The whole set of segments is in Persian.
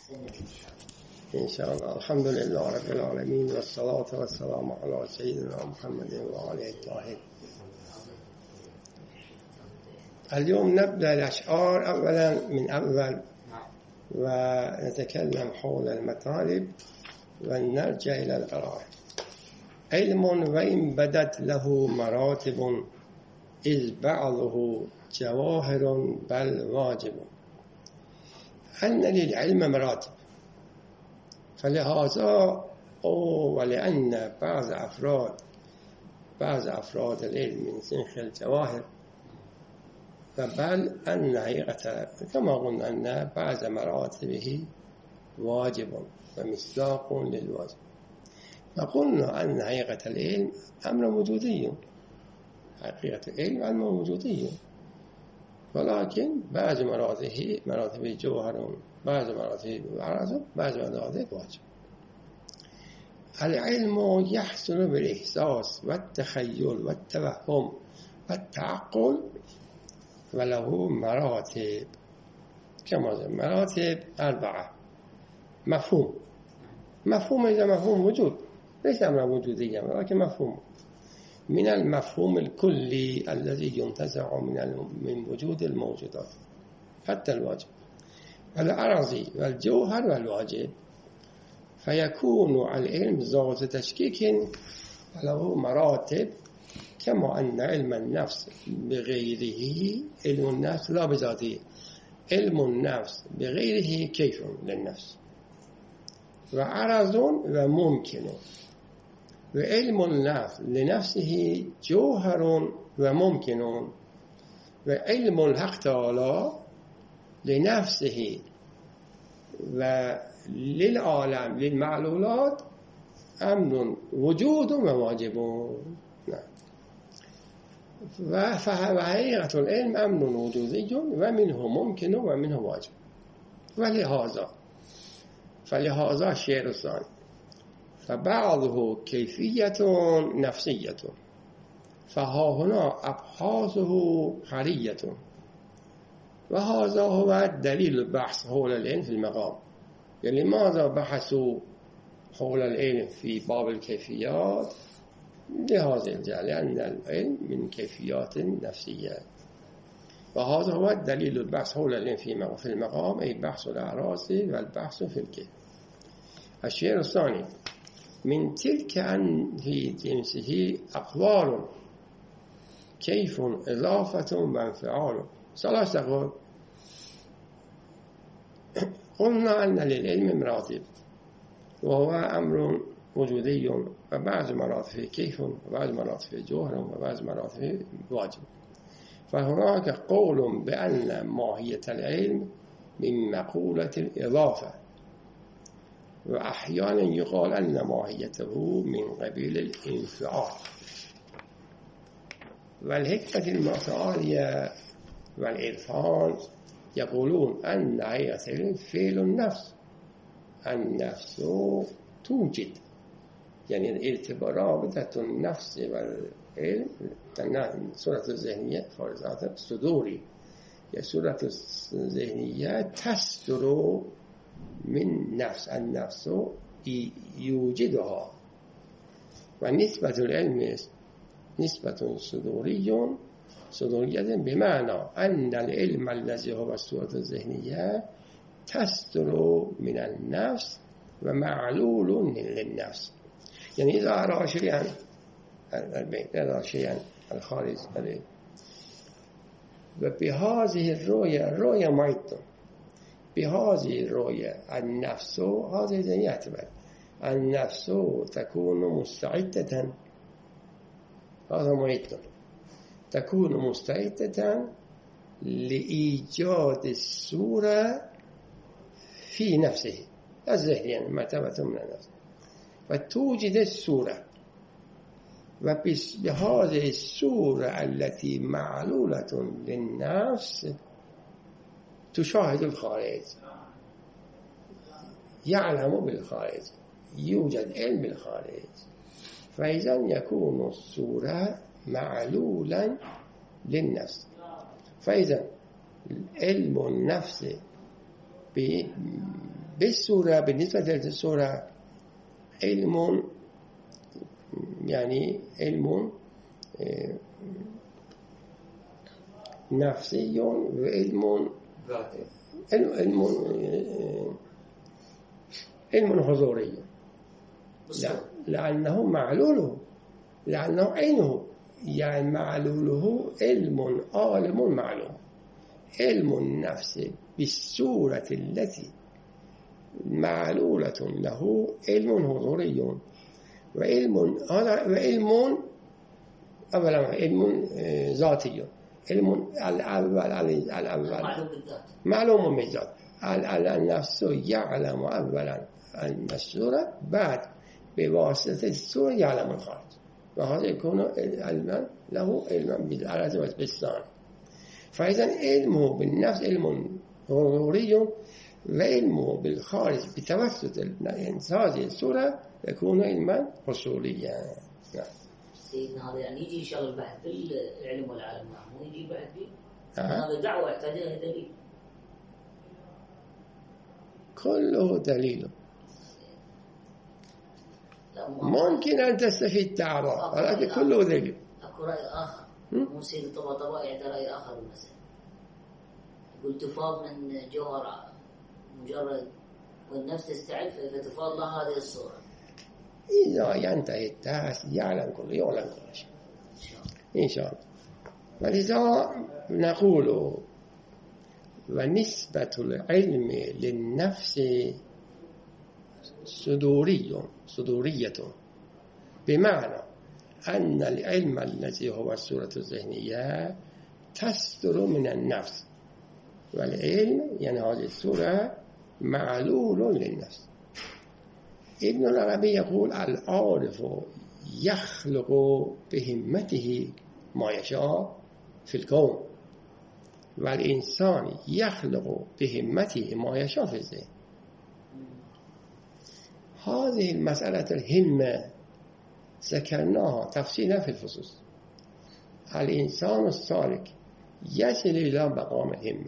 إن شاء الله. الحمد لله رب العالمين، والصلاة والسلام على سيدنا محمد وآله الطاهرين. اليوم نبدأ الأشعار أولا من أول، ونتكلم حول المطالب ونرجع إلى القرار. علم وإن بدت له مراتب، إذ بعضه جواهر بل واجب. أن للعلم مراتب، فلهذا ولأن بعض أفراد العلم من سنخ الجواهر، فبل أن حقيقة كما قلنا أن بعض مراتبه واجب ومصداق للواجب. فقلنا أن حقيقة العلم أمر وجودي، حقيقة العلم أمر وجودي، ولكن بعض مراتبه جوهر، بعض مراتبه عرض، بعض مراتبه واجب. العلم يحصل بالإحساس والتخيل والتوهم والتعقل، وله مراتب. كما مراتب 4. مفهوم إذا مفهوم وجود، ليس أمر وجوديا ولكن مفهوم من المفهوم الكلي الذي ينتزع من وجود الموجودات حتى الواجب، والأراضي والجوهر والواجب. فيكون العلم ذات تشكيك له مراتب، كما أن علم النفس بغيره علم النفس لا بذاته، علم النفس بغيره كيف للنفس، وعرض وممكن. وعلم النفس لنفسه جوهر وممكن، وعلم الحق تعالى لنفسه وللعالم للمعلولات أمر وجود وواجب. وحقيقة العلم أمر وجودي، ومنه ممكن ومنه واجب. فلهذا الشيء الثاني، فبعضه كيفية نفسية، فها هنا أبحاثه حرية. وهذا هو دليل البحث حول العلم في المقام. يعني لماذا بحثوا حول العلم في باب الكيفيات؟ لهذا الجهة، لأن العلم من كيفيات نفسية. وهذا هو دليل البحث حول العلم في المقام، أي بحث الأعراض والبحث في الكيف. الشيء الثاني، من تلك أن في جنسه أقوال، كيف إضافة وانفعال. 3 أقوال. قلنا أن للعلم مراتب، وهو أمر وجودي، وبعض مراتبه كيف، وبعض مراتبه جوهر، وبعض مراتبه واجب. فهناك قول بأن ماهية العلم من مقولة الإضافة، وأحيانا يقال أن ماهيته من قبيل الانفعال. والحكمة المتعالية والعرفان يقولون أن حقيقة العلم فعل النفس. النفس توجد، يعني الارتباط النفس والعلم. صورة الذهنية فرضات صدوري، صورة الذهنية تصدر من نفس، النفس يوجدها. ونسبة العلم نسبة صدورية، بمعنى أن العلم الذي هو الصورة الذهنية تصدر من النفس ومعلول للنفس. يعني إذا أرى شيئا الخارج عليه، وبهذه الرؤية ميت، بهذه الرؤية النفس، هذه يعتبر النفس تكون مستعدة، هذا ميت، تكون مستعدة لإيجاد الصورة في نفسه الذهن، يعني مرتبة من النفس، فتوجد الصورة. وبهذه الصورة التي معلولة للنفس تشاهد الخارج، يعلم بالخارج، يوجد علم بالخارج. فإذا يكون الصورة معلولا للنفس. فإذا علم النفس بالصورة بالنسبة للصورة علم يعني علم نفسي وعلم علم حضوري لأنه معلوله لأنه عينه يعني معلوله علم عالم معلوم علم النفس بالصورة التي معلولة له علم حضوري وعلم أولا علم ذاتي علم الأول معلوم بالذات النفس يعلم أولا أن الصورة بعد بواسطة الصورة يعلم الخارج وهذا يكون علما له علما بالعرض والبستان فإذا علمه بالنفس علم حضوري وعلمه بالخارج بتوسط هذه الصورة يكون علما حصوليا. سيدنا هذا يعني يجي يشغل البحث بالعلم والعالم مو يجي بحث فيه هذا دعوة يحتاجها دليل كله دليل ممكن أن تستفيد تعرف ولكن كله دليل. أكو رأي آخر مو سيد طباطبائي عنده رأي آخر بالمسألة يقول تفاض من جوهر مجرد والنفس تستعد فتفاض لها هذه الصورة إذا ينتهي التاس يعلم كل شيء إن شاء الله. ولذا نقول ونسبة العلم للنفس صدورية بمعنى أن العلم الذي هو الصورة الذهنية تصدر من النفس والعلم يعني هذه الصورة معلول للنفس. ابن العربي يقول العارف يخلق بهمته ما يشاء في الكون والإنسان يخلق بهمته ما يشاء في الذهن. هذه المسألة الهمة ذكرناها تفصيلا في الفصوص. الإنسان السالك يصل إلى مقام الهمة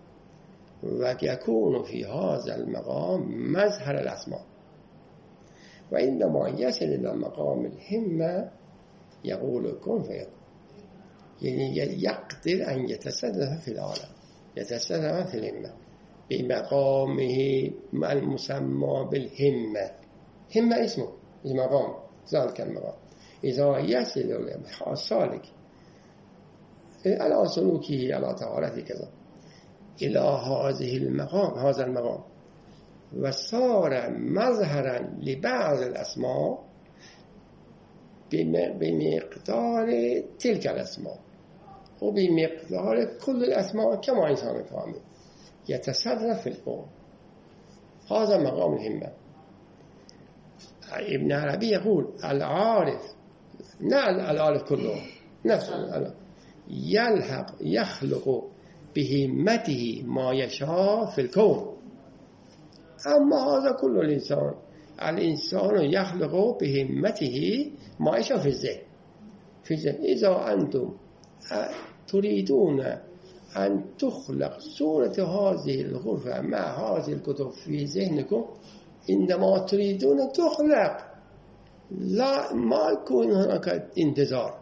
ويكون في هذا المقام مظهر الأسماء وعندما يصل إلى مقام الهمة يقول كن فيكون يعني يقدر أن يتصرف في العالم يتصرف في الهمة بمقامه المسمى بالهمة. همة اسمه مقام ذلك المقام. إذا يصل إلى السالك على سلوكه على طهارته كذا إلى هذا المقام وصار مظهرا لبعض الأسماء بمقدار تلك الأسماء وبمقدار كل الأسماء كما إنسان كامل يتصرف في الكون. هذا مقام الهمة. ابن عربي يقول العارف العارف كله نفس يخلق بهمته ما يشاء في الكون. أما هذا كل الإنسان يخلق بهمته ما يشاء في الذهن. إذا أنتم تريدون أن تخلق صورة هذه الغرفة مع هذه الكتب في ذهنكم عندما تريدون تخلق لا ما يكون هناك انتظار.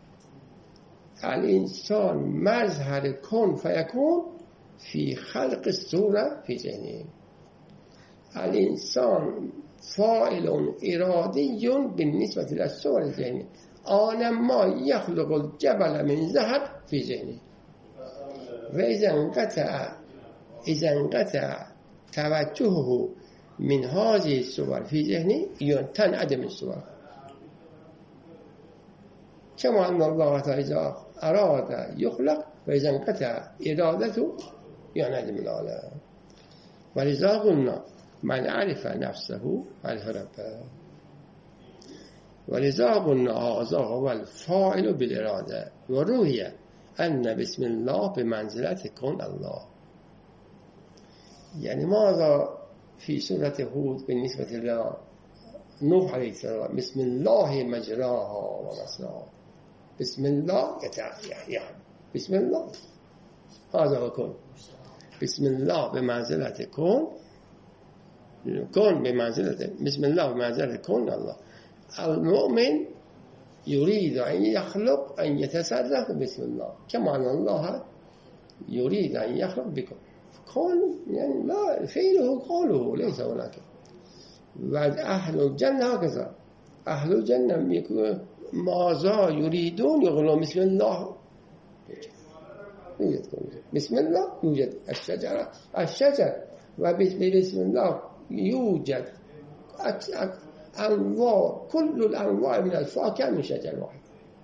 الإنسان مظهر كن فيكون في خلق الصورة في ذهنه. الإنسان فاعل إرادي بالنسبة للصور الذهنية. أنا ما يخلق الجبل من ذهب في ذهنه وإذا انقطع توجهه من هذه الصور في ذهنه تنعدم الصور. كما أن الله تعالى إذا أراد يخلق وإذا انقطع إرادته ينعدم العالم. ولذا قلنا من عرف نفسه عرف ربه. ولذا قلنا هذا هو الفاعل بالإرادة وروي أن بسم الله بمنزلة كن الله. يعني ماذا في سورة هود بالنسبة إلى نوح عليه السلام؟ بسم الله مجراها ومرساها. بسم الله يعني بسم الله هذا هو كن. بسم الله بمنزلة كن كون بمنزلة بسم الله بمنزلة كون الله. المؤمن يريد أن يخلق أن يتصرف بسم الله، كما أن الله يريد أن يخلق بكم. كون يعني لا فعله قوله ليس هناك. بعد أهل الجنة هكذا، أهل الجنة ماذا يريدون يقولون بسم الله يوجد، بسم الله يوجد الشجر وبسم الله يوجد أنواع، كل الأنواع من الفواكه من شجر واحد.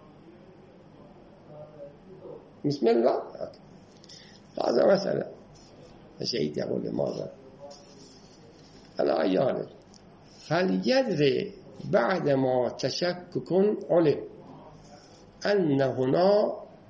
بسم الله هذا مسألة. الشيء يقول لماذا أنا أياني فليدري بعدما تشكك علم أن هنا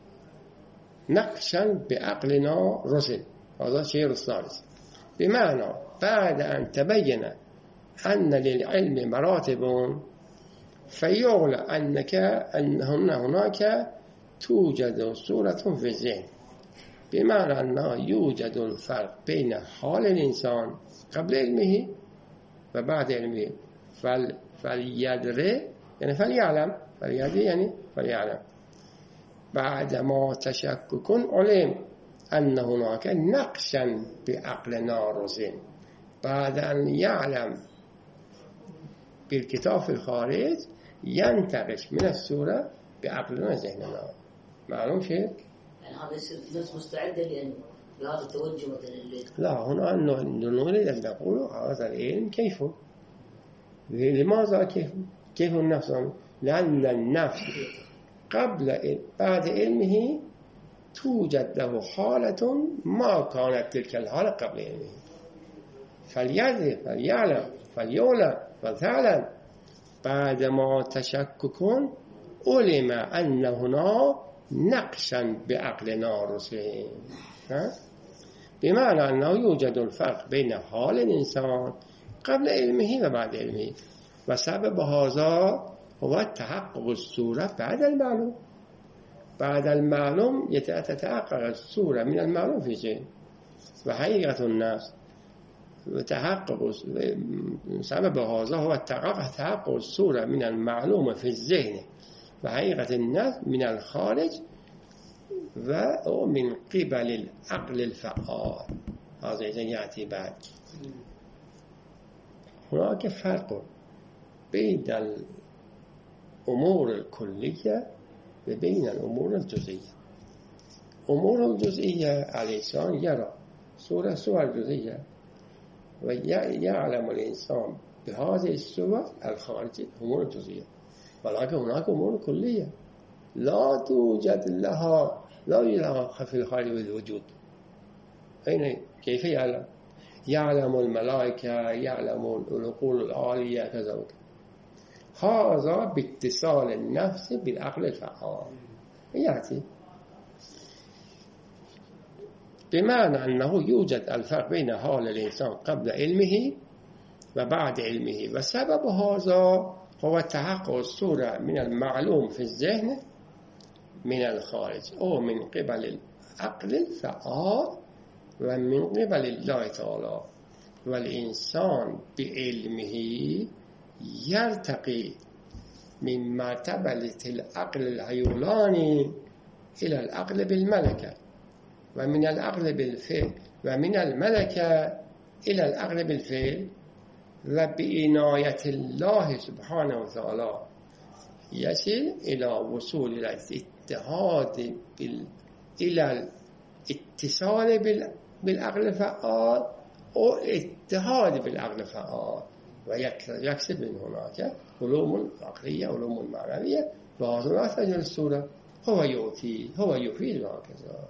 نقشا بعقلنا رسل. هذا الشيء الثالث، بمعنى بعد أن تبين أن للعلم مراتب فيعلم أن هناك توجد صورة في الذهن، بمعنى أنه يوجد الفرق بين حال الإنسان قبل علمه وبعد علمه. فليدري يعني فليعلم، فليدري يعني فليعلم بعدما تشكك علم أن هناك نقشا بعقلنا رسل. بعد أن يعلم بالكتاب في الخارج ينتقش من الصورة بعقلنا ذهننا. معلوم شيء؟ يعني هذا نفس مستعدة لأن بهذا التوجه مثلا لا، هنا نريد أن نقول هذا العلم كيف؟ لماذا كيف النفس؟ لأن النفس بعد علمه توجد له حالة ما كانت تلك الحالة قبل علمه. فليدري فليعلم فليعلم فلتعلم بعدما تشكك علم أن هنا نقشا بعقلنا رسل، بمعنى أنه يوجد الفرق بين حال الإنسان قبل علمه وبعد علمه، وسبب هذا هو تحقق الصورة بعد المعلوم. بعد المعلوم تتحقق الصورة من المعلوم في الذهن وحقيقة النفس، وتحقق سبب هذا هو تحقق الصورة من المعلوم في الذهن وحقيقة النفس من الخارج ومن قبل العقل الفعال. هذا يأتي بعد. هناك فرق بين الأمور الكلية وبين الأمور الجزئية. أمور الجزئية الإنسان يرى صور جزئية ويعلم الإنسان بهذه الصور الخارجية أمور الجزئية، ولكن هناك أمور كلية لا توجد لها في الخارج والوجود. أين كيف يعلم؟ يعلم الملائكة، يعلم العقول العالية كذا وكذا. هذا باتصال النفس بالعقل الفعال يأتي، بمعنى أنه يوجد الفرق بين حال الإنسان قبل علمه وبعد علمه، وسبب هذا هو تحقق الصورة من المعلوم في الذهن من الخارج أو من قبل العقل الفعال ومن قبل الله تعالى. والإنسان بعلمه يرتقي من مرتبة العقل الحيواني إلى العقل بالملكة، ومن العقل بالفعل، ومن الملكة إلى العقل بالفعل. وبعناية الله سبحانه وتعالى يصل إلى وصول إلى الاتحاد إلى الاتصال بالعقل الفعال أو اتحاد بالعقل الفعال، ويكسب من هناك علوم عقلية علوم معنوية، وهذا لا تجد الصورة هو يؤتي هو يفيد وهكذا.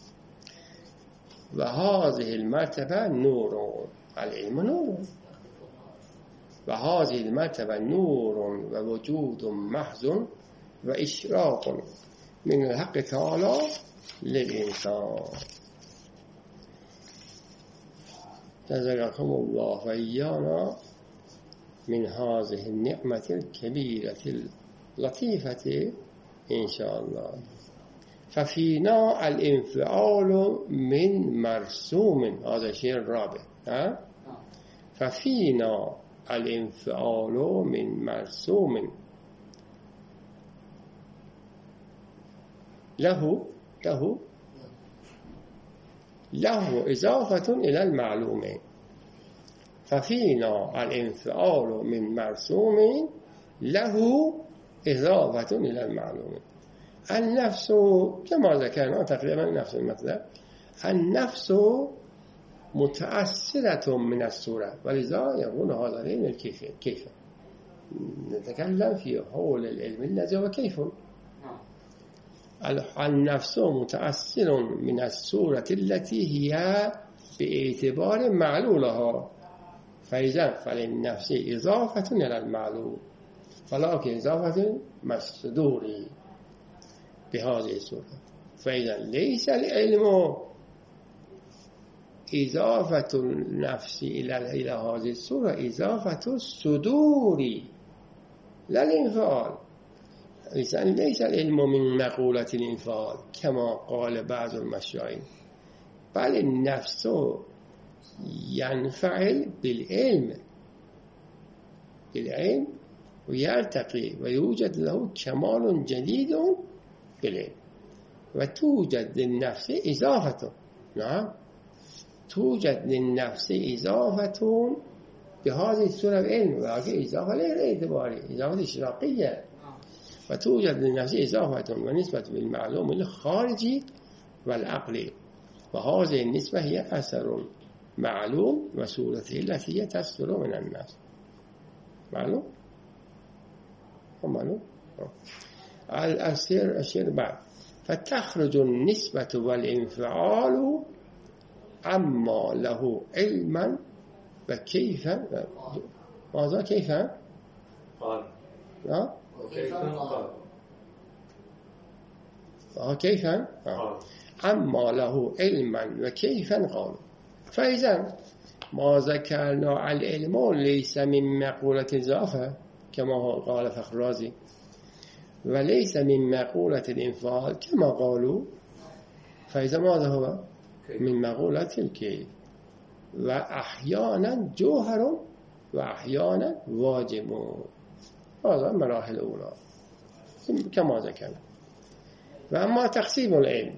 وهذه المرتبة نور، العلم نور، وهذه المرتبة نور ووجود محض وإشراق من الحق تعالى للإنسان. جزاكم الله وإيانا من هذه النعمة الكبيرة اللطيفة إن شاء الله. ففينا الانفعال من مرسوم، هذا الشيء الرابع. ففينا الانفعال من مرسوم له إضافة إلى المعلوم. ففينا الانفعال من مرسوم له إضافة إلى المعلوم. النفس كما ذكرنا تقريبا نفس المطلب. النفس متأثرة من الصورة، ولذا يقول هذا العلم الكيف. كيف نتكلم في حول العلم الذي هو كيف. النفس متأثر من الصورة التي هي باعتبار معلولها، فإذا فللنفس إضافة إلى المعلول، ولكن إضافة مصدور بهذه الصورة. فإذا ليس العلم إضافة النفس إلى هذه الصورة، إضافة الصدور لا الانفعال. ليس العلم من مقولة الانفعال كما قال بعض المشايخ، بل النفس ينفعل بالعلم ويرتقي ويوجد له كمال جديد بالعلم، وتوجد للنفس إضافة. نعم، توجد للنفس إضافة بهذه الصورة العلم، ولكن إضافة غير اعتبارية، إضافة إشراقية. وتوجد للنفس إضافة ونسبة بالمعلوم الخارجي والعقلي، وهذه النسبة هي أثر معلوم وصورته التي هي تصدر من النفس. معلوم؟ الأسير بعد. فتخرج النسبة والانفعال عما له علما وكيفا. ماذا كيفا؟ قال. كيفا؟ عما له علما وكيفا قال. فإذا ما ذكرنا العلم ليس من مقولة الإضافة كما قال فخر الرازي، وليس من مقولة الانفعال كما قالوا، فإذا ماذا هو؟ من مقولة الكيف، وأحيانا جوهر وأحيانا واجب. هذا مراحل الأولى كما ذكرنا. وأما تقسيم العلم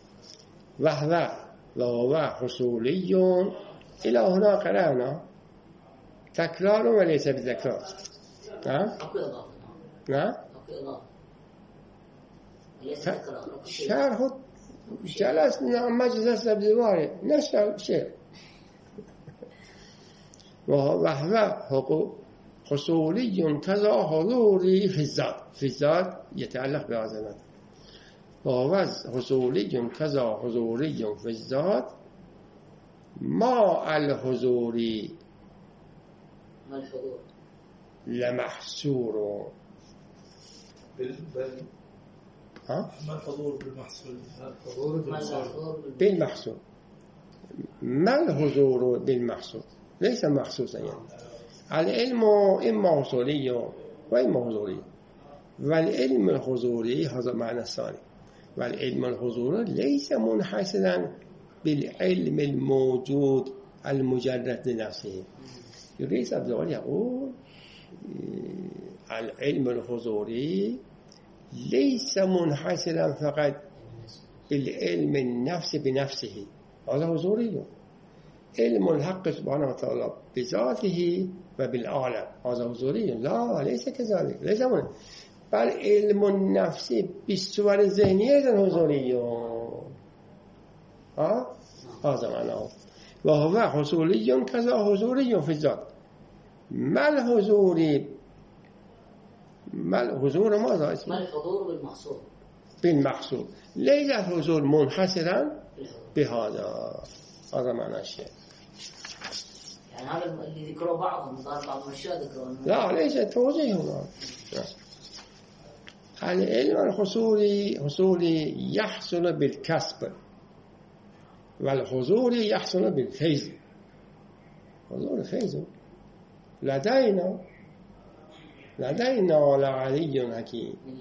وهو حصولي، إلى هنا قرأنا تكرار وليس بتكرار. نعم. شرح جلسنا مجلس بزواري نفس الشيء. وهو حصولي كذا حضوري في الذات يتعلق بعظمته. وهو حصولي كذا حضوري في الذات ما الحضوري لمحصور. ما الحضور بالمحصول؟ بالمحصول. ما الحضور بالمحصول؟ ليس محسوسا يعني. العلم إما حصولي وإما حضوري، والعلم الحضوري هذا معنى الثاني. والعلم الحضوري ليس منحصرا بالعلم الموجود المجرد لنفسه. يريد عبد الله يقول العلم الحضوري ليس منحصرا فقط بالعلم النفس بنفسه، هذا حضوري. علم الحق سبحانه وتعالى بذاته وبالعالم هذا حضوري. لا، ليس كذلك، ليس منحصرا، بل علم النفس بالصور الذهنية حضوري. هذا معناه. وهو حصولي كذا حضوري في الذات. ما الحضور ماذا اسمه؟ ما الحضور بالمحصول. ليس الحضور منحصرا بهذا. هذا معنى الشيء. يعني هذا اللي ذكروا بعضهم بعض الأشياء ذكروا. لا، ليس توجيه هنا. العلم الحصولي يحصل بالكسب، والحضور يحصل بالفيض. حضور فيض لدينا لعلي حكيم. من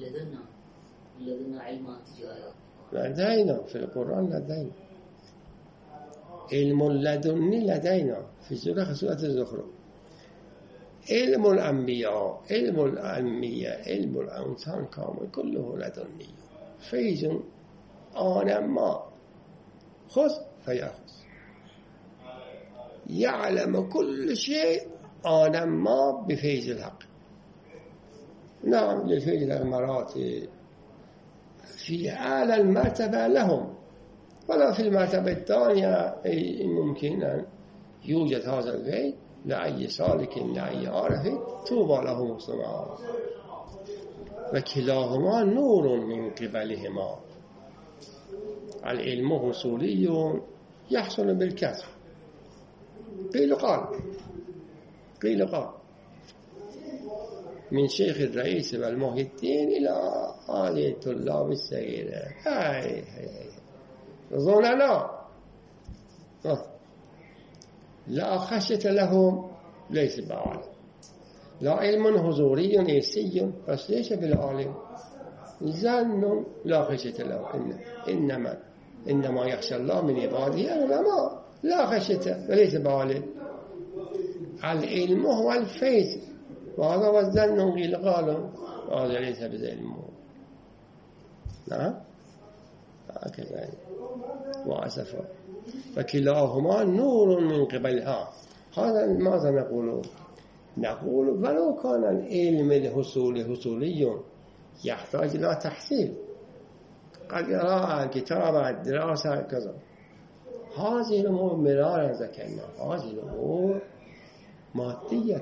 لدنا علم تجاه. لدينا في القرآن لدينا. علم لدنی لدینا فی سورة الزخرف. علم الانبیاء، علم الانبیاء، علم الانسان کامل كله لدنی فیض آن ما خذ فیاخذ يعلم كل شيء آن ما بفیض الحق. نعم للفیض مراتب في أعلى المرتبة لهم، ولا في المرتبة الثانية ممكن أن يوجد هذا الفيض لأي سالك لأي عارف طوبى له مسلما، وكلاهما نور من قبلهما. العلم حصولي يحصل بالكسب. قيل قال من شيخ الرئيس والمحي الدين إلى هذه الطلاب الصغيرة ظننا لا خشية لهم ليس بعالم، لا علم حضوري إنسي بس ليس بالعالم، ظن لا خشية لهم. إنما يخشى الله من عباده العلماء، لا خشية وليس بعالم. العلم هو الفيض، وهذا هو الظن قيل قالوا هذا ليس بعلم. نعم هكذا وأسفا فكلاهما نور من قبلها. هذا ماذا نقول ولو كان العلم الحصولي يحتاج إلى تحصيل، قد قراءة كتابة دراسة كذا، هذه الأمور مرارا ذكرنا، هذه الأمور مادية،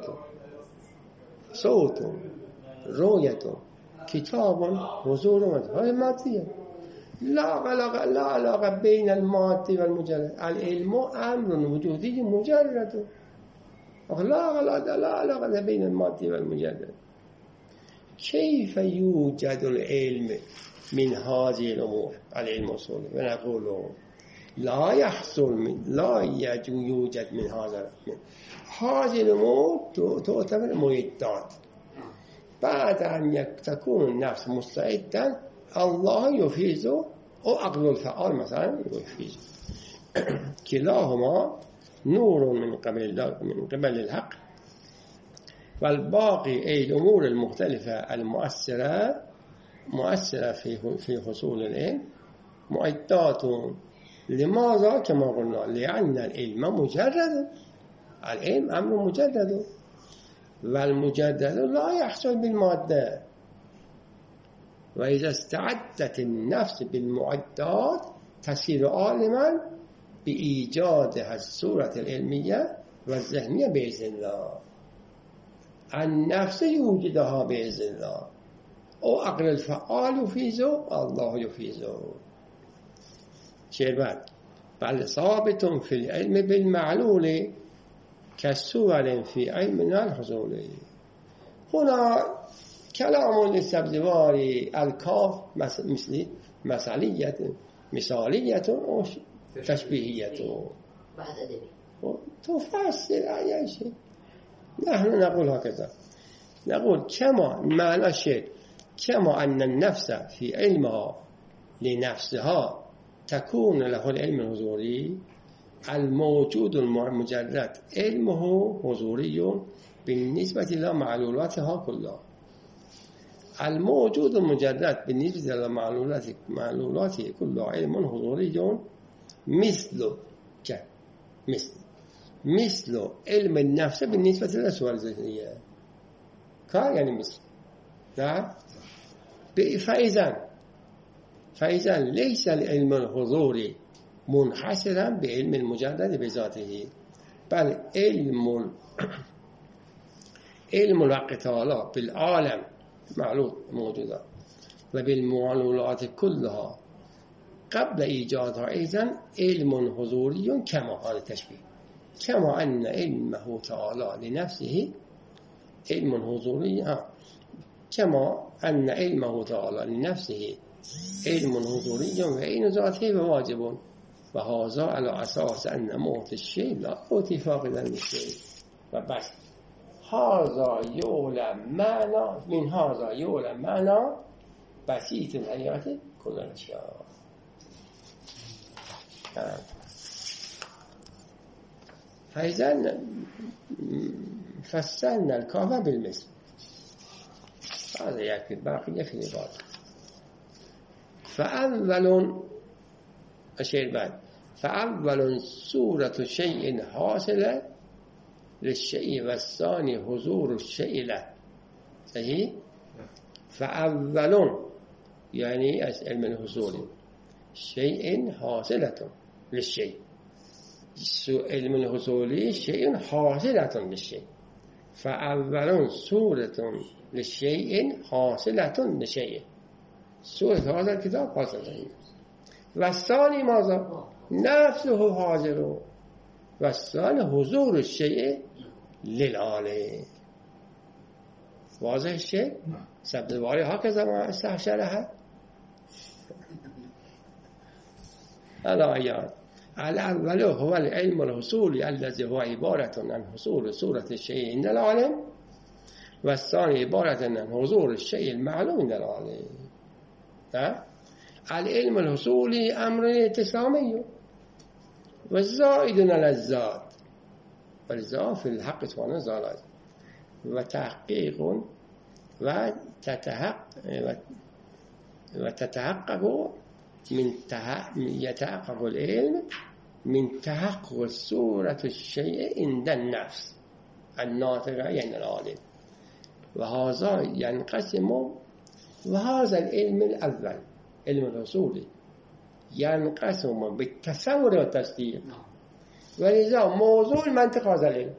صوت، رؤية، كتاب، حضور، هذه مادية، لا علاقة بين المادي والمجرد. العلم أمر وجودي مجرد، لا علاقة بين المادي والمجرد. كيف يوجد العلم من هذه الأمور؟ العلم أصول، ونقول لا يحصل لا يوجد من هذه الأمور تعتبر معدات. بعد أن تكون النفس مستعدا الله يفيز أو عقل الفعال مثلا يفيز. كلاهما نور من قبل الحق، والباقي أي الأمور المختلفة المؤثرة في حصول العلم معدات. لماذا؟ كما قلنا لأن العلم مجرد، العلم أمر مجرد، والمجرد لا يحصل بالمادة. وإذا استعدت النفس بالمعدات تصير عالما بإيجادها الصورة العلمية والذهنية بإذن الله. النفس يوجدها بإذن الله، أو عقل الفعال يفيزه، الله يفيزه. شيربات بل ثابت في العلم بالمعلول كالصور في علمنا الحصولي. هنا كلام للسبزواري الكاف مثالية أو تشبيهية بعد أدبي تفسر أي شيء. نحن نقول هكذا، نقول كما معنى الشيء كما أن النفس في علمها لنفسها تكون له العلم الحضوري، الموجود المجرد علمه حضوري بالنسبة إلى معلولاتها كلها. الموجود المجرد بالنسبة إلى معلولاته كلها علم حضوري مثل علم النفس بالنسبة إلى الصور الذهنية. يعني مثل. نعم. فإذا ليس العلم الحضوري منحصرا بعلم المجرد بذاته، بل علم الحق تعالى بالعالم معلوم موجودة وبالمعلولات كلها قبل إيجادها أيضا علم حضوري كما هذا التشبيه، كما أن علمه تعالى لنفسه علم حضوري، كما أن علمه تعالى لنفسه علم حضوري وعين ذاته وواجب، وهذا على أساس أن موت الشيء لا موت فاقدا للشيء. وبس هذا يعلم معنى من هذا يعلم معنى بسيط الحياة كل الأشياء. فإذا فسرنا الكاف بالمثل. هذا يكفي، باقي في العبارة. فأول أشير بعد، فأول صورة شيء حاصلة للشيء، والثاني حضور الشيء له. صحيح؟ فأول يعني علم الحصول، شيء حاصلة للشيء، علم الحصول شيء حاصلة للشيء. فأول صورة للشيء حاصلة للشيء، صورة هذا الكتاب حاصلة. والثاني ماذا؟ نفسه حاضر، والثاني حضور الشيء للعالم. واضح الشيء؟ سبب الواري هكذا ما استحشرها. هذا أيام. الأول هو العلم الحصولي الذي هو عبارة عن حصول صورة الشيء عند العالم، والثاني عبارة عن حضور الشيء المعلوم عند العالم. العلم الحصولي أمر اتسامي والزائد على الذات، والذات في الحق سبحانه وتعالى، وتحقيق وتتحقق من يتحقق العلم من تحقق صورة الشيء عند النفس الناطقة يعني العالم. وهذا ينقسم، وهذا العلم الأول علم الحصولي ينقسم بالتصور والتصديق، ولذا موضوع المنطق هذا العلم.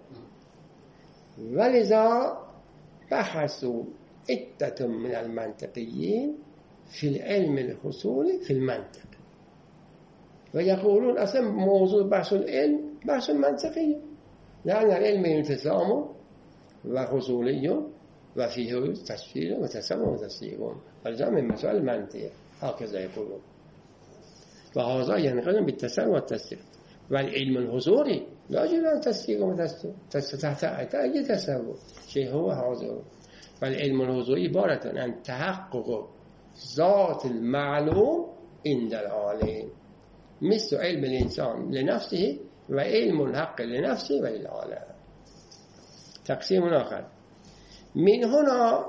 ولذا بحثوا عدة من المنطقيين في العلم الحصولي في المنطق، ويقولون أصلا موضوع بحث العلم بحث منطقي، لأن العلم انفصام وحصولي وفيه تشفير وتصور وتصديق، ولذا من مسائل المنطق هكذا يقولون. وهذا ينقسم بالتصور والتصديق. والعلم الحصولي لا يجوز أن تصديق وتصديق تحت أي تصور شيء هو حاضر. والعلم الحصولي عبارة عن تحقق ذات المعلوم عند العالم، مثل علم الإنسان لنفسه وعلم الحق لنفسه وللعالم. تقسيم آخر. من هنا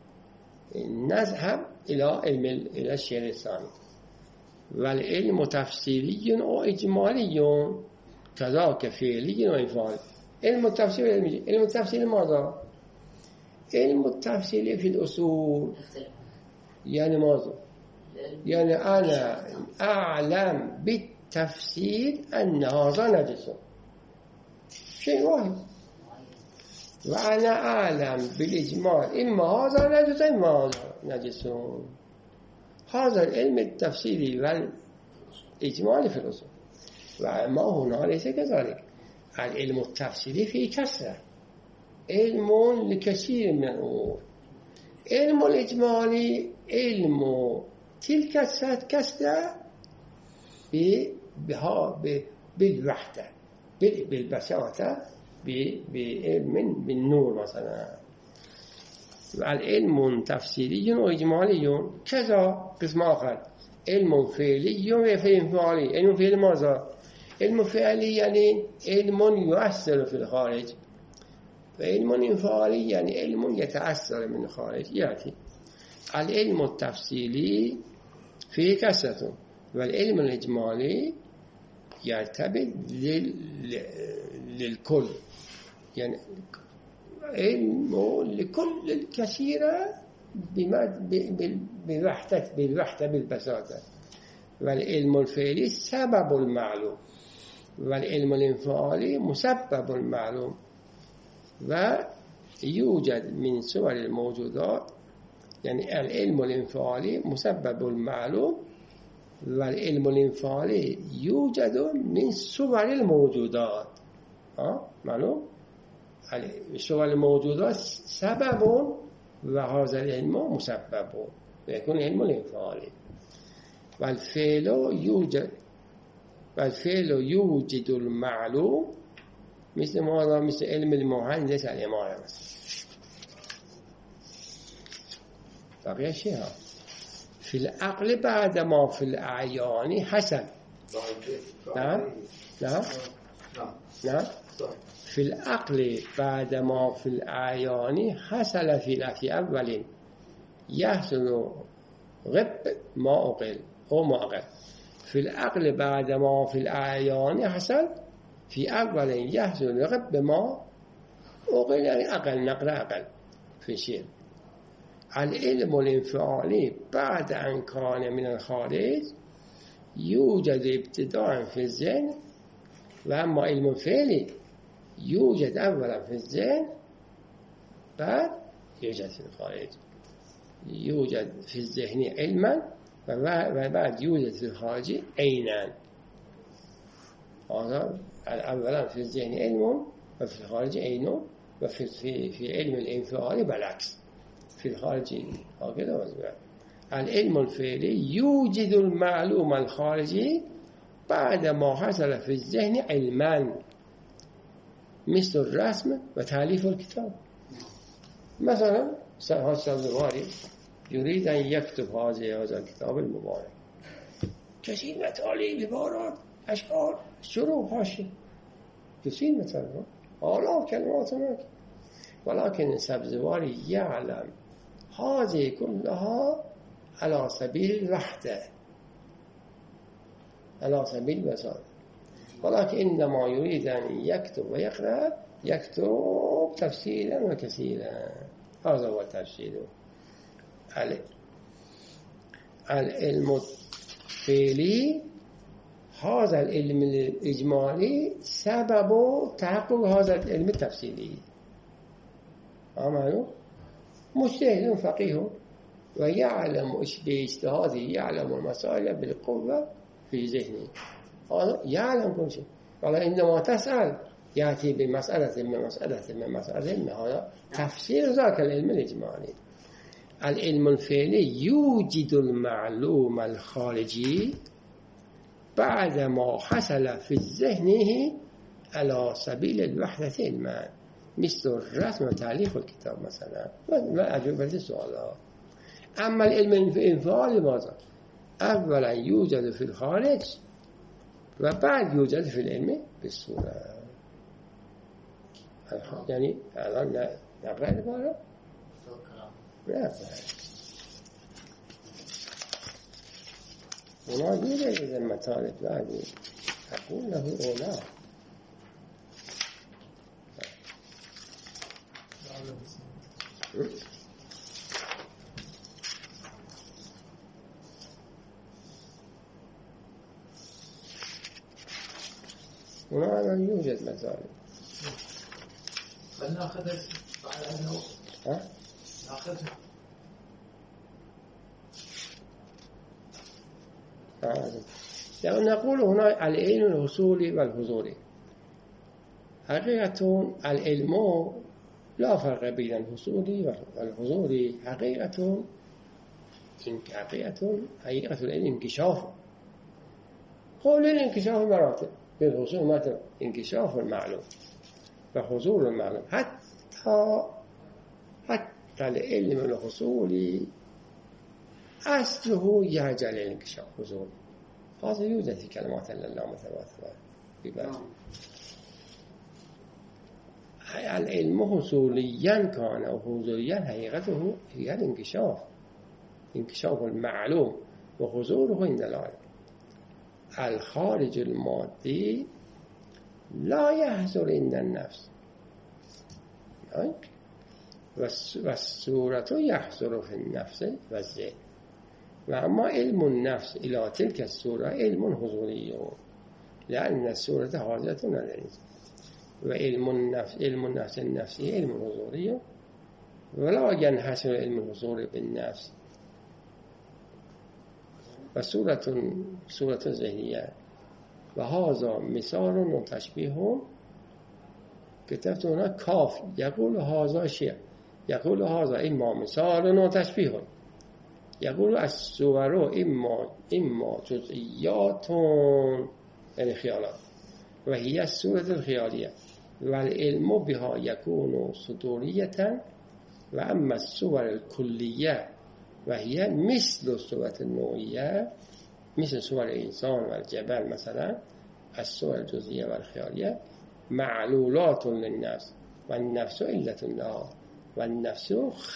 نذهب إلى الشيء الثاني، والعلم تفسيري وإجمالي كذاك فعلي وإنفعالي. علم التفسير ماذا؟ علم التفسير في الأصول يعني ماذا؟ يعني أنا أعلم بالتفسير أن هذا نجس، شيء واحد. وأنا أعلم بالإجمال إما هذا نجس إما هذا نجس. هذا العلم التفسيري والإجمال في الأصول. وما هنا ليس كذلك. العلم التفسيري فيه كثرة، علم لكثير من الأمور. علم الإجمالي علم تلك كثرة بالوحدة بالبساطة بالنور مثلا. العلم تفسيري وإجمالي كذا قسم آخر، علم فعلي وعلم فعلي. علم فعلي ماذا؟ علم فعلي يعني علم يؤثر في الخارج، وعلم انفعالي يعني علم يتأثر من الخارج. يأتي العلم التفصيلي فيه كثرة، والعلم الإجمالي يرتبط للكل، يعني علم لكل الكثيرة بالوحدة بالبساطة. والعلم الفعلي سبب المعلوم، والعلم الانفعالي مسبب المعلوم. ويوجد من صور الموجودات، يعني العلم الانفعالي مسبب المعلوم، والعلم الانفعالي يوجد من صور الموجودات. معلوم؟ صور الموجودات سبب وهذا العلم مسبب، ويكون علم الانفعالي. والفعل يوجد المعلوم، مثل ماذا؟ مثل علم المهندس العمارة مثلا. بقي شيء في العقل بعد ما في الأعيان حسن. نعم في العقل بعدما في الأعيان حصل في أول يحصل غب ما أقل أو ما أقل. في العقل بعدما في الأعيان حصل في أول يحصل غب ما أقل، يعني أقل نقل أقل في شيء. العلم الانفعالي بعد أن كان من الخارج يوجد ابتداء في الذهن، وأما علم الفعل يوجد أولا في الذهن بعد يوجد في الخارج. يوجد في الذهن علما وبعد يوجد في الخارج عينا. هذا أولا في الذهن علم وفي الخارج عين، وفي علم الانفعال بالعكس في الخارج هكذا وزبع. العلم الفعلي يوجد المعلوم الخارجي بعد ما حصل في الذهن علما، مثل الرسم وتأليف الكتاب. مثلا الشاذلي يريد أن يكتب هذا الكتاب المبارك، كثير مطالب عبارات أشعار شروح حاشية كثير مطالب آلاف كلمات هناك، ولكن السبزواري يعلم هذه كلها على سبيل الوحدة، على سبيل البساطة، ولكن إنما يريد أن يكتب ويقرأ يكتب تفصيلا وكثيرا. هذا هو التفصيل. العلم الفعلي هذا العلم الإجمالي سبب تحقق هذا العلم التفصيلي. أمانه مجتهد فقيه ويعلم باجتهاده يعلم المسائل بالقوة في ذهنه، هذا يعلم كل شيء. ولا إنما تسأل يأتي بمسألة من هذا تفسير ذاك العلم الإجمالي. العلم الفعلي يوجد المعلوم الخارجي بعد ما حصل في ذهنه على سبيل الوحدة علما، مثل الرسم وتأليف الكتاب مثلا. ما أجوبة السؤال. أما العلم الانفعالي ماذا؟ أولا يوجد في الخارج وبعد يوجد في العلم بالصورة. يعني الآن نقرأ العبارة؟ لا وما يوجد إذا المطالب بعد أقول له أولا. وما يوجد مطالب. بل نأخذ على أنه نأخذها لأن نقول هنا العلم الحصولي والحضوري. حقيقة العلم لا فرق بين الحصولي والحضوري. حقيقة العلم انكشاف. قول الانكشاف مراتب، بالحصول مثلا انكشاف المعلوم وحصول المعلوم. حتى العلم الحصولي أصله يرجع للانكشاف حصولي. هذا يوجد في كلمات الله متواترة في بعض. العلم حصوليا كان أو حضوريا حقيقته هي الانكشاف، انكشاف المعلوم وحضوره عند العالم. الخارج المادي لا يحصل عند النفس والصورة يحصل في النفس والذهن. وأما علم النفس إلى تلك الصورة علم حضوري، لأن الصورة حاجة إليه. وعلم النفس النفسي علم حضوري، ولا ينحصر علم الحضور بالنفس. وصورة ذهنية. وهذا مثال وتشبيه. كتبت هنا كاف يقول هذا شيء، يقول هذا إما مثال وتشبيه. يقول الصور إما جزئيات يعني خيالات، وهي الصورة الخيالية، والعلم بها يكون صدورية. وأما الصور الكلية وهي مثل الصورة النوعية، مثل صور الإنسان والجبال مثلا، الصور الجزئية والخيالية معلولات للنفس والنفس علة لها والنفس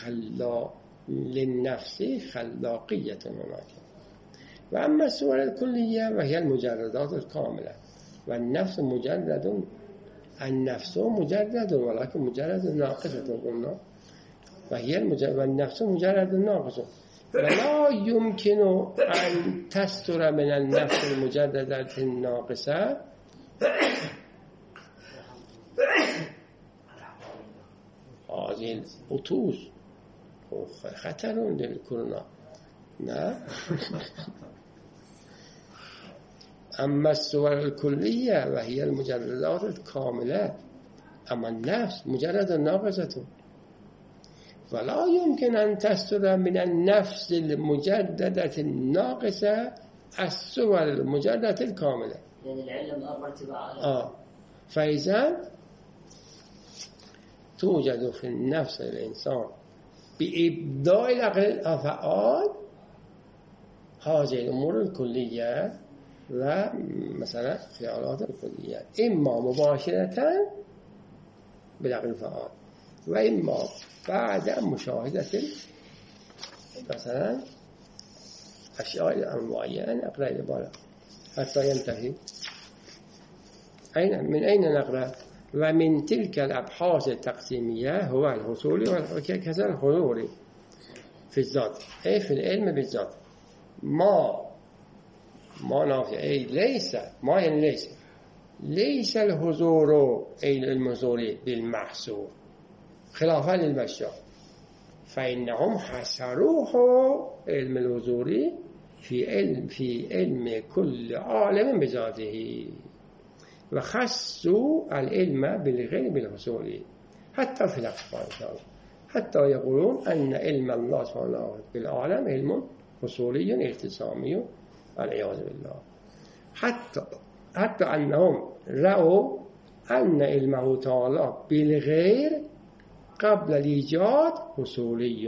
للنفس خلاقية هناك. وأما الصور الكلية وهي المجردات الكاملة والنفس مجرد النفس مجرد ولكن مجرد ناقصة قلنا والنفس مجرد ناقصة ولا يمكن أن تستر من النفس المجردة الناقصة هذه الأطوس خطر للكورونا. نعم. أما الصور الكلية وهي المجردات الكاملة أما النفس مجرد ناقصة فلا يمكن أن تستر من النفس المجردة الناقصة الصور المجردة الكاملة. يعني العلم ارتباط. فإذا توجد في النفس الإنسان بإبداع العقل الأفعال هذه الأمور الكلية ومثلا خيالات الكلية إما مباشرة بالعقل الفعال وإما بعد مشاهدة مثلا أشياء معينة نقرأ العبارة حتى ينتهي. من أين نقرأ؟ ومن تلك الأبحاث التقسيمية هو الحصول وكذا الحضور في الذات أي في العلم بالذات ما نافع أي ليس ما يعني ليس الحضور أي المحصول بالمحصول خلافا للبشر فإنهم حصروه علم الحضور في علم كل عالم بذاته وخصوا العلم بالغير بالحصول حتى في الأخبار إن شاء الله حتى يقولون أن علم الله سبحانه بالعالم علم حصولي التزامي والعياذ بالله حتى أنهم رأوا أن علمه تعالى بالغير قبل الإيجاد حصولي.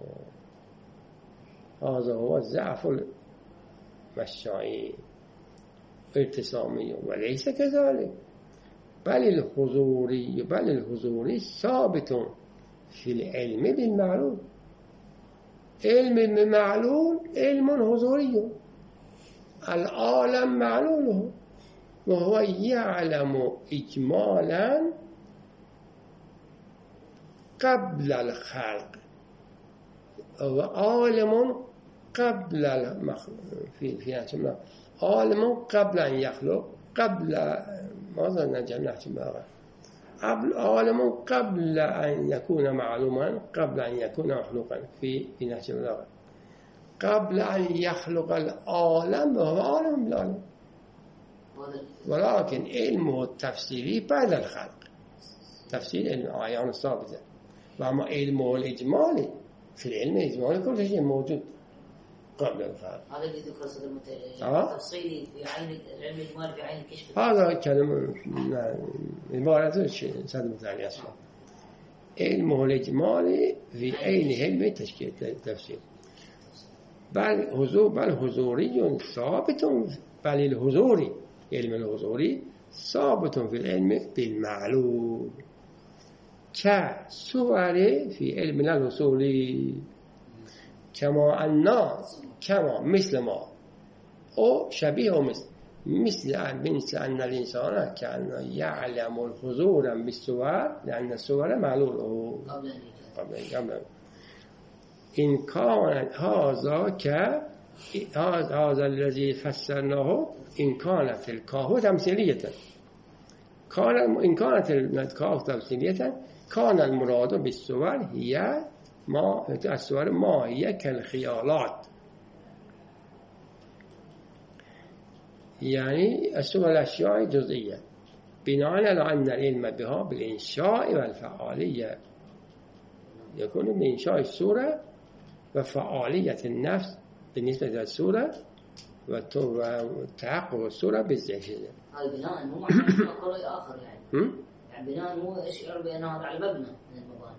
هذا هو الضعف المشاعي التزامي وليس كذلك بل الحضوري ثابت في العلم بالمعلوم. علم بالمعلوم علم حضوري العالم معلومه وهو يعلم إجمالا قبل الخلق وعالم قبل عالم قبل أن يخلق ماذا نحن عالم قبل أن يكون معلوما قبل أن يكون مخلوقا في نهج الله قبل أن يخلق العالم وهو عالم بالعالم ولكن علمه التفسيري بعد الخلق تفسير الآيات الثابتة وأما علمه الإجمالي في العلم الإجمالي كل شيء موجود قبل الخلق. هذا اللي ذكر صدر تفصيلي في عين العلم الإجمالي في عين الكشف. هذا كلمة عبارة صدر مثالي أصلا. علمه الإجمالي في عين علم التشكيل التفسير. بل حضوري ثابت بل الحضوري علم الحضوري ثابت في العلم بالمعلوم كصور في علم الحصولي كما مثل ما أو شبيه مثل أن الإنسان كان يعلم الحضور بالصور لأن الصور معلومة قبل إن كان هذا الذي فسرناه إن كانت الكاف تمثيلية إن كانت الكاف تمثيلية كان المراد بالصور هي الصور ما هي كالخيالات يعني الصور الأشياء جزئية بناء على أن العلم بها بالإنشاء والفعالية يكون بإنشاء الصورة وفعالية النفس بالنسبة للصورة وتحقق الصورة بالذهنية. هذا بناء مو معنى قرأي آخر يعني. يعني بناء مو يشعر بأنه هذا على مبنى من المباني.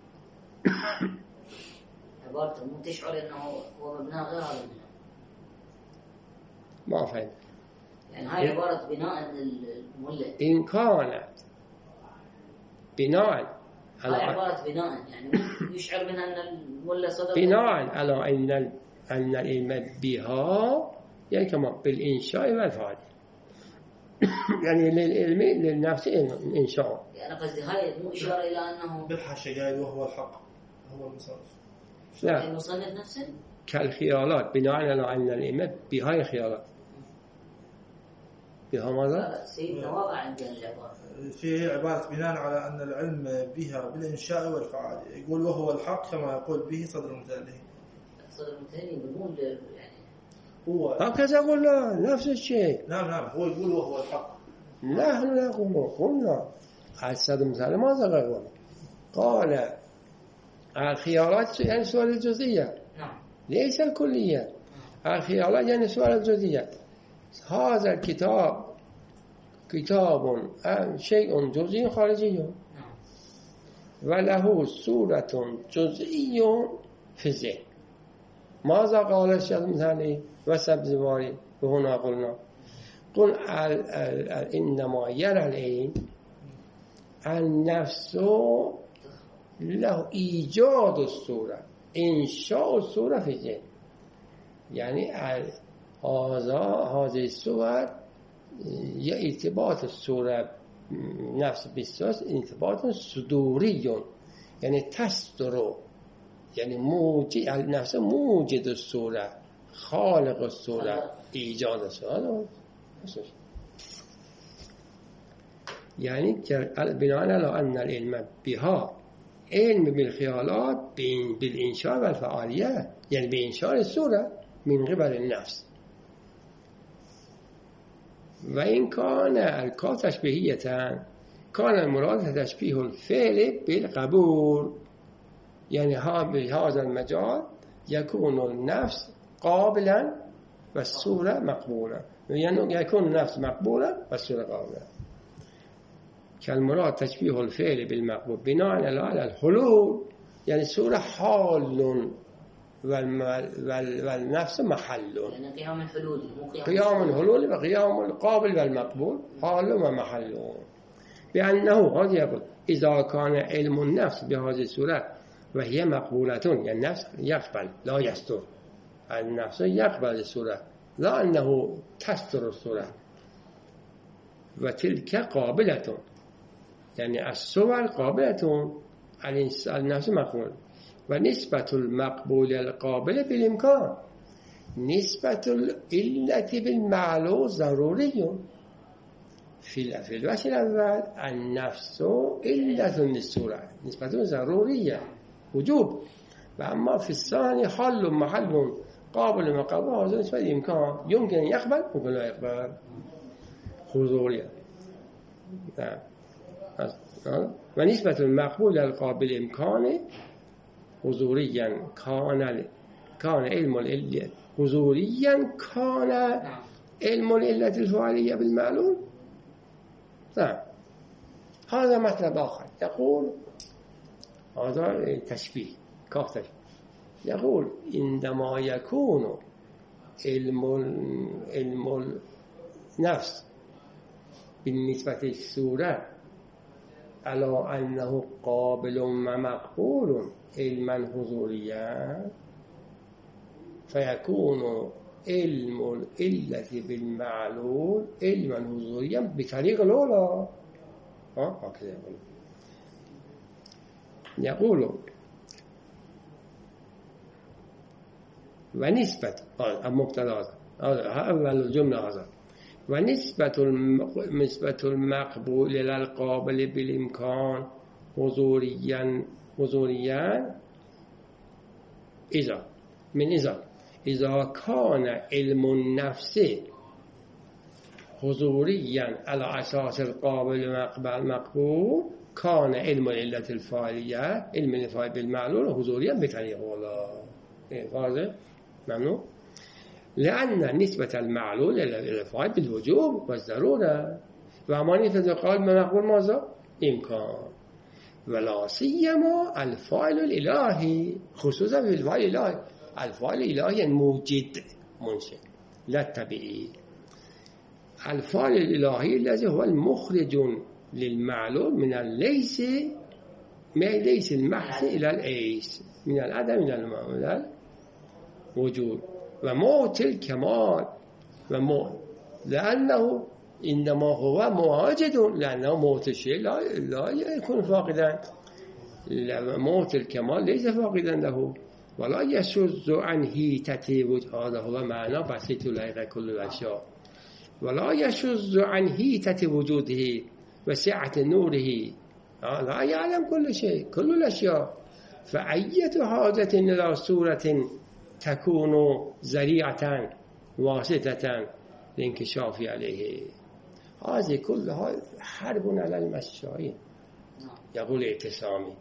عبارته مو تشعر أنه هو مبنى غير هذا المبنى. ما فهم. يعني هاي عبارة بناء المولد. إن كانت بناء هاي عبارة بناء يعني يشعر منها أن المولى صدق بناء على أن العلم بها يعني كما بالإنشاء والفعل يعني للعلم للنفس إنشاء. يعني قصدي هاي مو إشارة إلى أنه بالحاشية قايل وهو الحق هو المصنف. لا المصنف نفسه كالخيالات بناء على أن العلم بها الخيالات بها ماذا؟ سيدنا واقع عندنا العبارة في عبارة بناء على أن العلم بها بالإنشاء والفعال يقول وهو الحق كما يقول به صدر المتألي. صدر المتألي يقول يعني هو هكذا قلنا نفس الشيء. نعم هو يقول وهو الحق. نحن نقول قلنا الصدر المتألي ماذا قال؟ قال الخيالات يعني سؤال الجزئية ليس الكلية. الخيالات يعني سؤال الجزئية. هذا الكتاب كتاب شيء جزئي خارجي وله صورة جزئي في الذهن. ماذا قال الشيخ المثالي والسبزواري وهنا قلنا قل إنما يرى العين النفس له إيجاد الصورة إنشاء الصورة في الذهن يعني هذه الصور ارتباط الصورة نفس بالسوس ارتباط صدوري يعني تصدر يعني موجد النفس موجد الصورة خالق الصورة إيجاد الصورة يعني بناء على أن العلم بها علم بالخيالات بالإنشاء والفعالية يعني بإنشاء الصورة من قبل النفس. وإن كان الكاف تشبيهية كان المراد تشبيه الفعل بالقبول يعني بهذا المجال يكون النفس قابلا والصورة مقبولة يعني يكون النفس مقبولة والصورة قابلة. كالمراد تشبيه الفعل بالمقبول بناء على الحلول يعني الصورة حال والنفس محل يعني قيام الحلول قيام الحلول وقيام القابل والمقبول حال ومحل بأنه قد يقول إذا كان علم النفس بهذه الصورة وهي مقبولة يعني النفس يقبل لا يستر النفس يقبل الصورة لا أنه تستر الصورة وتلك قابلة يعني الصور قابلة النفس مقبول ونسبة المقبول القابل بالإمكان نسبة العلة بالمعلوم ضروري في الوجه الأول النفس علة للصورة نسبة ضرورية وجوب وأما في الثاني حل محل قابل مقابل هذا نسبة الإمكان يمكن أن يقبل ممكن لا يقبل حضورية ونسبة المقبول القابل إمكان حضوريا كان علم العلة حضوريا كان علم العلة الفعلية بالمعلوم. هذا مطلب آخر يقول هذا تشبيه كاف تشبيه يقول عندما يكون علم النفس بالنسبة للصورة على أنه قابل ومقبول علما حضوريا فيكون علم العلة بالمعلول علما حضوريا بطريق الأولى. هكذا يقول ونسبة المبتدا أول الجملة هذا ونسبة المقبول إلى القابل بالإمكان حضوريا إذا كان علم النفس حضوريا على أساس القابل مقبول كان علم العلة الفاعلية علم الفاعل بالمعلول حضوريا بطريقه هذا ممنوع لأن نسبة المعلول إلى الفاعل بالوجوب والضرورة وما نسبة القابل مقبول ماذا؟ إمكان ولا سيما الفاعل الإلهي خصوصا في الفاعل الإلهي الفاعل الإلهي موجد منشئ لا طبيعي الفاعل الإلهي الذي هو المخرج للمعلوم من الليس ما ليس المحض إلى الأيس، من العدم إلى الوجود، وموت الكمال لأنه إنما هو مواجد، لأنه موت الشيء لا يكون فاقدا، موت الكمال ليس فاقدا له، ولا يشذ عن هيتة وجود. هذا هو معنى بسيط لا كل الأشياء، ولا يشذ عن هيتة وجوده وسعة نوره، لا يعلم كل شيء كل الأشياء. فأية حاجة إلى صورة تكون ذريعة واسطة لانكشاف عليه. هذه كلها حرب على المشايين، يقول اعتصامي.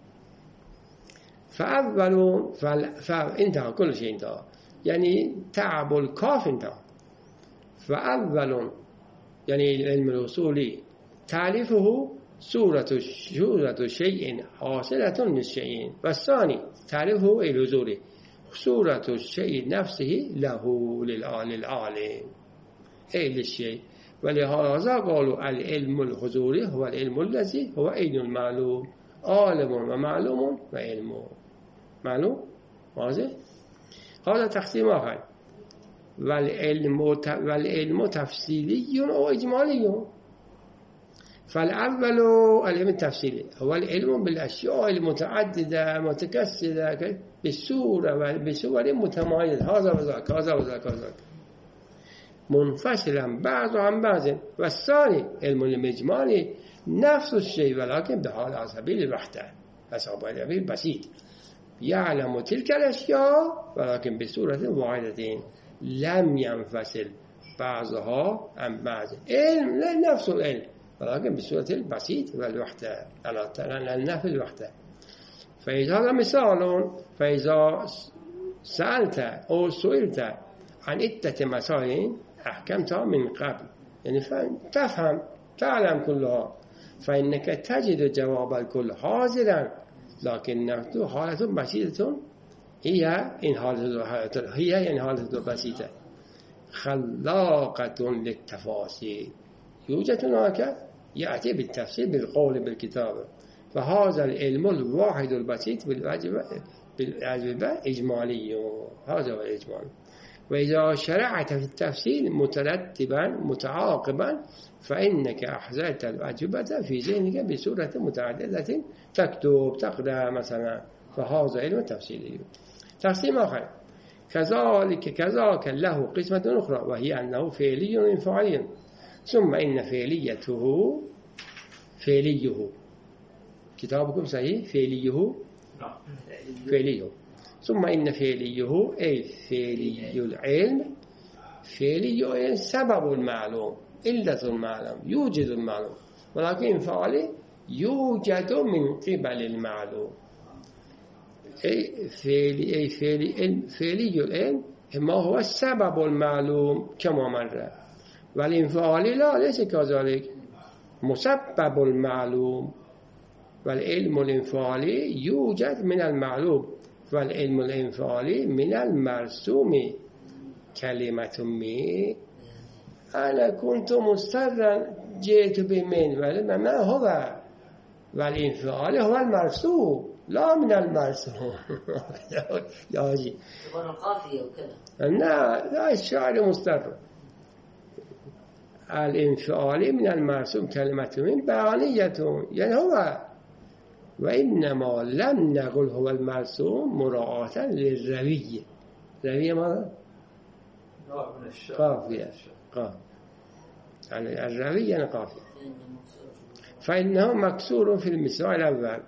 فانتهى كل شيء انتهى، يعني تعب الكاف انتهى. فأول يعني العلم الوصولي تعرفه صورة شيء حاصلة للشيء، والثاني تعرفه الوزوري صورة الشيء نفسه له للعالم أي للشيء. ولهذا قالوا العلم الحضوري هو العلم الذي هو عين المعلوم، عالم ومعلوم وعلم معلوم. واضح؟ هذا تقسيم آخر. والعلم تفصيلي أو إجمالي. فالأول العلم التفصيلي هو العلم بالأشياء المتعددة متكسرة بصور متمايزة، هذا وذاك هذا وذاك هذا منفصلا بعض عن بعض. والثاني علم الإجمالي نفس الشيء ولكن بحال على سبيل الوحدة، على سبيل البسيط، يعلم تلك الأشياء ولكن بصورة واحدة لم ينفصل بعضها عن بعض. علم لا نفس العلم ولكن بصورة البسيط والوحدة، على النفي الوحدة. فإذا مثال، فإذا سألت أو سئلت عن عدة مسائل أحكمتها من قبل، يعني تفهم تعلم كلها، فإنك تجد جواب الكل حاضرا، لكنه حالة بسيطة هي إن حالة بسيطة خلاقة للتفاصيل. يوجد هناك يأتي بالتفسير بالقول بالكتاب. فهذا العلم الواحد البسيط بالأجوبة إجمالي، هذا هو الإجمال. وإذا شرعت في التفسير مترتبا متعاقبا فإنك أحزرت الأجوبة في ذهنك بصورة متعددة تكتب تقرأ مثلا، فهذا علم تفسيري. تقسيم آخر كذاك له قسمة أخرى، وهي أنه فعلي وانفعالي. ثم إن فعليه كتابكم صحيح فعليه. ثم إن فعليه أي فعلي العلم، فعلي سبب المعلوم علة المعلوم يوجد المعلوم، ولكن فعلي يوجد من قبل المعلوم. أي فعلي العلم ما هو السبب المعلوم كما مر، والانفعالي لا ليس كذلك، مسبب المعلوم. والعلم الانفعالي يوجد من المعلوم، والعلم الانفعالي من المرسوم. كلمة من أنا كنت مسترا جئت بمن، ما هو؟ والانفعالي هو المرسوم لا من المرسوم. يا جي تبقى القافية وكذا. لا الشعر مستر. الانفعالي من المرسوم كلمة من بيانية، يعني هو، وإنما لم نقل هو المرسوم مراعاة للروية. روية ماذا؟ قافية. يعني الروية قافية. فإنه مكسور في المثال الأول،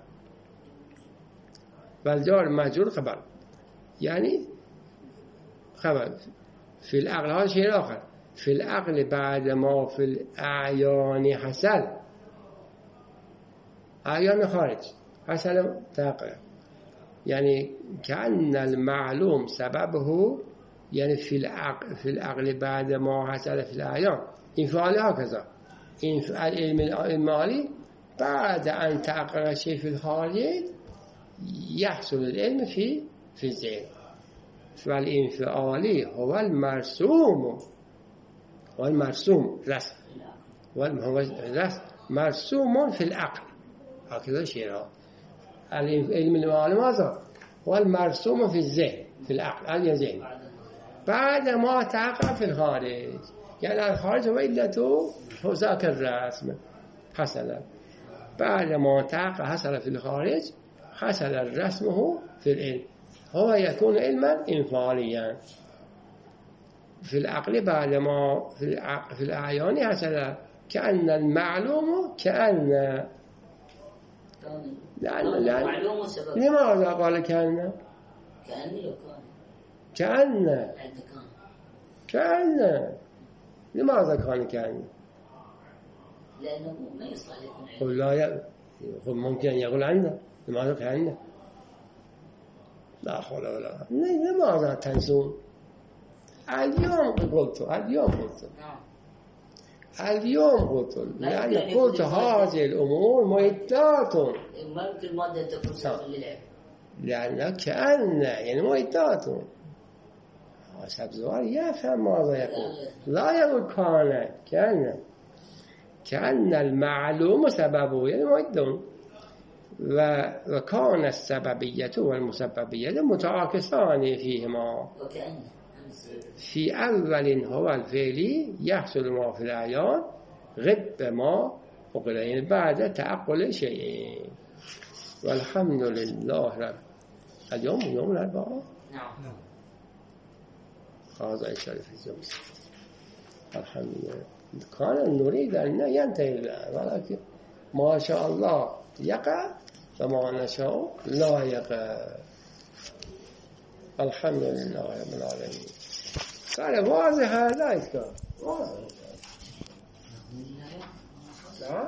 والجار مجرور خبر، يعني خبر في العقل. هذا شيء آخر. في العقل بعد ما في الأعيان حصل، أعيان خارج حصل تاقل، يعني كأن المعلوم سببه يعني في العقل بعد ما حصل في الأعيان. انفعال هكذا. العلم المالي بعد أن تأقل الشيء في الخارج يحصل العلم في الذهن. فالانفعالي هو المرسوم، والمرسوم رسم، هو رسم مرسوم في العقل. هكذا شيرها علم المعلومات هو المرسوم في الذهن في العقل الذهن بعد ما تقع في الخارج. يعني الخارج هو علته هو ذاك الرسم حصل بعد ما تقع حصل في الخارج حصل رسمه في العلم. هو يكون علما انفعاليا في العقل بعد ما في الأعيان حصل كأن المعلوم كأن معلوم سبب. لماذا قال كأن؟ كأني لو كأن لماذا كان كأن؟ لأنه ما يصلح يكون علم. قل لا ممكن يقول عنده لماذا كأن؟ لا حول ولا قوة. لماذا تنسون؟ اليوم قلت لأن قلت هذه الأمور معدات. ما يمكن المادة تكون سبب للعلم. لأن كأن يعني معدات. سبزوار يفهم ماذا يقول. لا يقول كأن المعلوم سببه يعني معد. وكان السببية والمسببية متعاكسان فيهما. في أول هو الفعلي يحصل ما في الأعيان غب ما وقلين بعد تعقل شيء. والحمد لله رب. اليوم يوم الأربعاء. نعم. هذا الشريف الجمس. الحمد لله. كان نريد أن ينتهي ولكن ما شاء الله يقع وما نشاء لا يقع. الحمد لله رب العالمين. قال واضح هذا واضح.